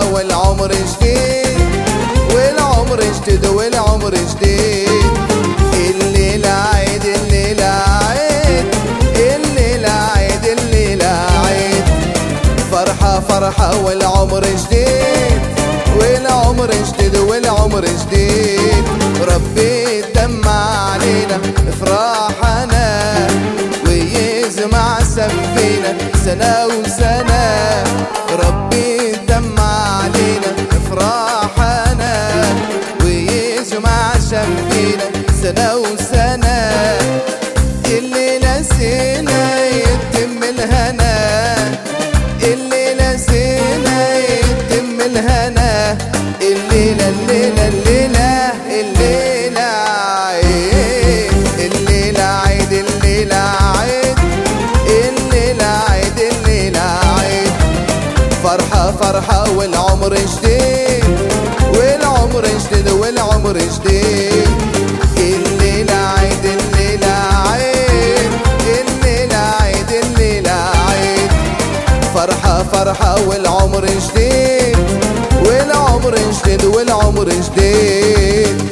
والعمر جديد، والعمر جديد والعمر جديد. الليلة عيد الليلة عيد، الليلة عيد الليلة عيد. فرحة فرحة والعمر جديد، والعمر جديد والعمر جديد. ربي دمع علينا افراحنا ويجمع سفينا سنة وسنة. ربي دمع علينا افراحنا ويجمع سفينا سنة وسنة. الليلة سينا يتم الهنا، الليلة سينا يتم الهنا. الليلة الليلة الليلة الليلة عيد، الليلة عيد الليلة عيد، الليلة عيد الليلة عيد. فرحة فرحة والعمر جديد، والعمر جديد والعمر جديد. الليلة عيد الليلة عيد، الليلة عيد الليلة عيد. فرحة فرحة والعمر جديد، والعمر جديد والعمر جديد.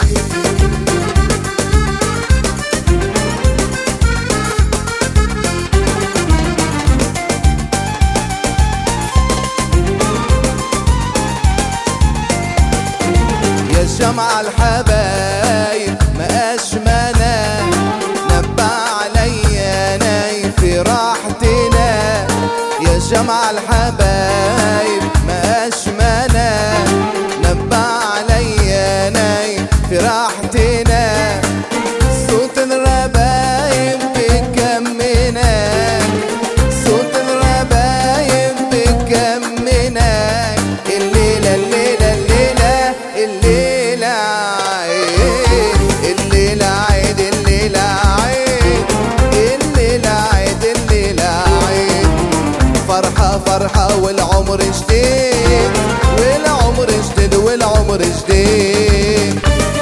يا جمع الحبايب ما أشمنا، نبع عليا ناي في راحتنا. يا جمع الحبايب ما أشمنا، نبع عليا ناي في راحتنا. صوت الربايب بكمنا، صوت الربايب بكمنا. الليلة الليلة الليلة الليلة عيد، الليلة عيد الليلة عيد، الليلة عيد الليلة عيد. فرحة فرحة والعمر جديد، والعمر جديد والعمر جديد.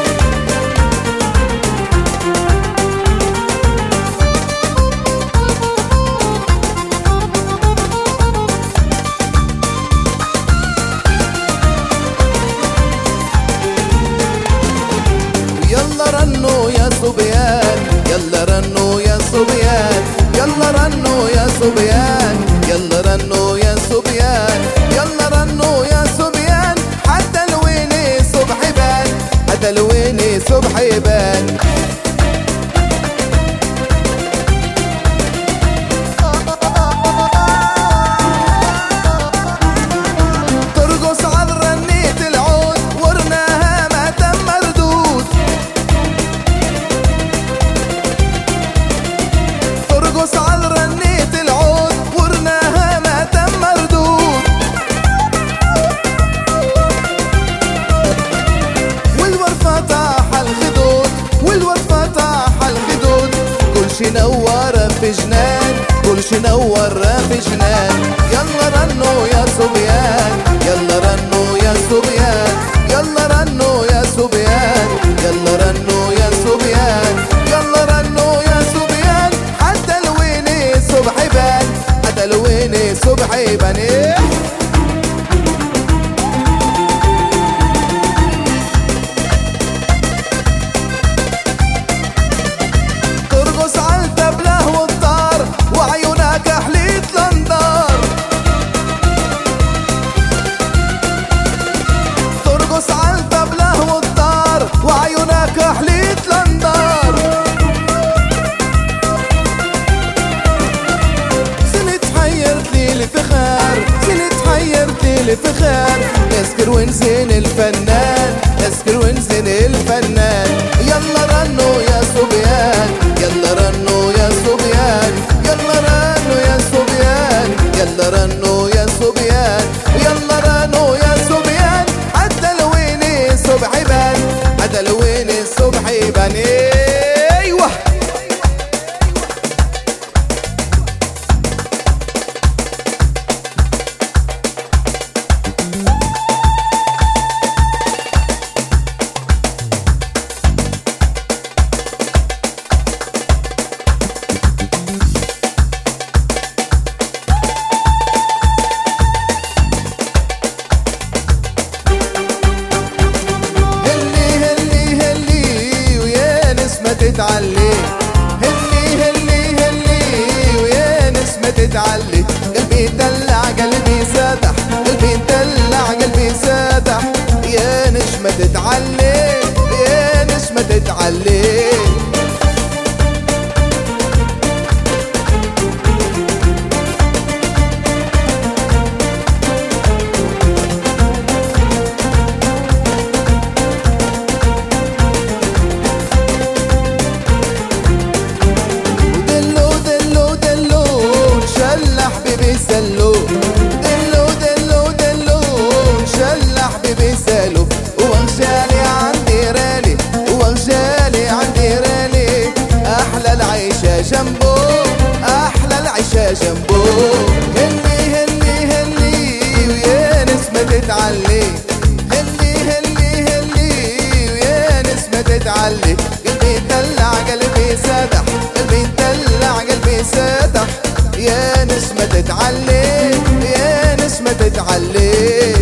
يلا رنوا يا صبيان، يلا رنوا يا صبيان، يلا رنوا يا صبيان، يلا رنوا يا صبيان، يلا رنوا يا صبيان. حتى الويني صبح يبان، حتى الويني صبح يبان. ترقص على رنيت العود ورناها ما تم مردود، ترقص على رنيت العود ورناها ما تم مردود. والورد فتح الخدود، والورد فتح الخدود. كل شي نور في جنان، كل شي نور في جنان. يلا رنوا يا صبيان، يلا رنوا يا صبيان، يلا رنوا يا صبيان، يلا رنوا يا صبيان، يلا رنوا يا صبيان. حتى الويني صبح يبان، حتى الويني صبح يبان. ترقص على التبله والطار وعيونك حليت الانظار، ترقص على التبله والطار وعيونك حليت الانظار. سنت حيرت لي الفخار، سنت حيرت لي الفخار. اسكر ونزين الفنان، اسكر ونزين الفنان. يلا رنوا يا صبيان، يلا رنوا يا صبيان، يلا رنوا يا صبيان، يلا رنوا يا صبيان، يلا رنوا يا صبيان. حتى الويني صبح يبان، حتى الويني صبح يبان. ايوه تتعلي. سلو دلو دلو دلو شلح بيبي سلو وانشالي عندي رالي وانشالي عندي رالي احلى العيشة جنبو احلى العيشة جنبو هلي هلي هلي ويا نسمة تتعلي هلي هلي هلي ويا نسمة تتعلي قلبي دلع قلبي سدح قلبي دلع قلبي سدح يا نسمة تتعلي يا نسمة تتعلي.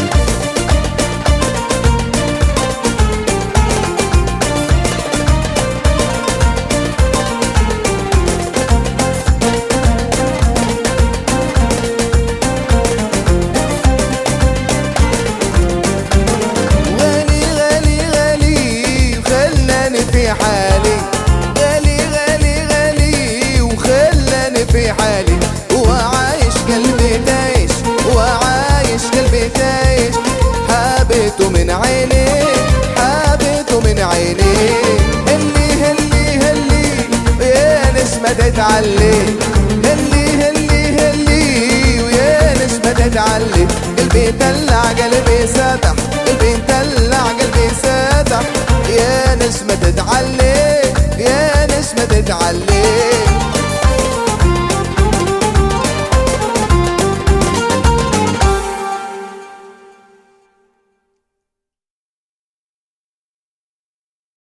غالي غالي غالي وخلاني في حالي غالي غالي غالي وخلاني في حالي وعايش قلبي تعيش وعايش قلبي تعيش حابته من عيني حابته من عيني هلي هلي هلي ويا نسمة تتعلي هلي هلي هلي ويا نسمة تتعلي قلبي دلع قلبي ساتح قلبي دلع قلبي ساتح يا نسمة تتعلي يا نسمة تتعلي.